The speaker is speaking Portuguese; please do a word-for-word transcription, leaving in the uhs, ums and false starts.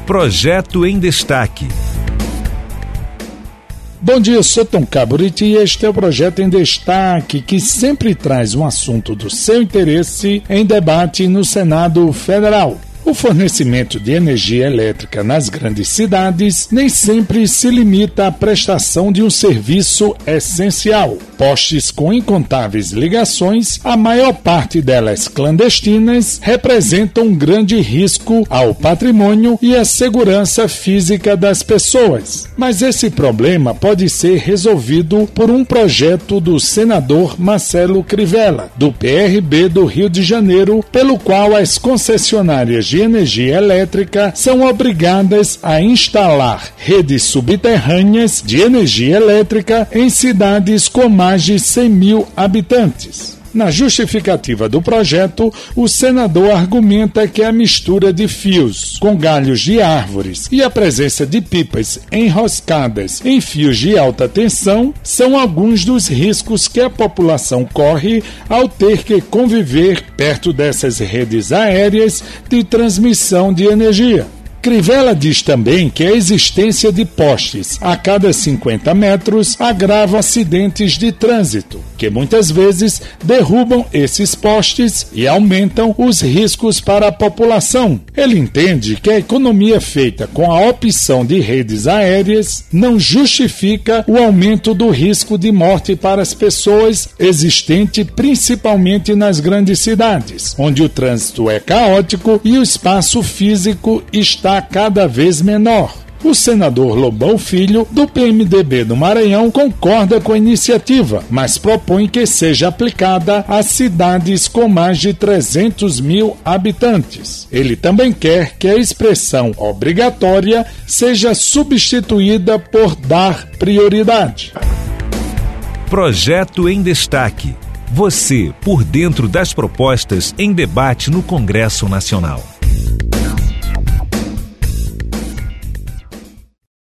Projeto em Destaque. Bom dia, eu sou Tom Caburiti e este é o Projeto em Destaque, que sempre traz um assunto do seu interesse em debate no Senado Federal. O fornecimento de energia elétrica nas grandes cidades nem sempre se limita à prestação de um serviço essencial. Postes com incontáveis ligações, a maior parte delas clandestinas, representam um grande risco ao patrimônio e à segurança física das pessoas. Mas esse problema pode ser resolvido por um projeto do senador Marcelo Crivella, do P R B do Rio de Janeiro, pelo qual as concessionárias de energia elétrica são obrigadas a instalar redes subterrâneas de energia elétrica em cidades com mais de cem mil habitantes. Na justificativa do projeto, o senador argumenta que a mistura de fios com galhos de árvores e a presença de pipas enroscadas em fios de alta tensão são alguns dos riscos que a população corre ao ter que conviver perto dessas redes aéreas de transmissão de energia. Crivella diz também que a existência de postes a cada cinquenta metros agrava acidentes de trânsito, que muitas vezes derrubam esses postes e aumentam os riscos para a população. Ele entende que a economia feita com a opção de redes aéreas não justifica o aumento do risco de morte para as pessoas existente principalmente nas grandes cidades, onde o trânsito é caótico e o espaço físico está cada vez menor. O senador Lobão Filho, do P M D B do Maranhão, concorda com a iniciativa, mas propõe que seja aplicada a cidades com mais de trezentos mil habitantes. Ele também quer que a expressão obrigatória seja substituída por dar prioridade. Projeto em Destaque. Você por dentro das propostas em debate no Congresso Nacional.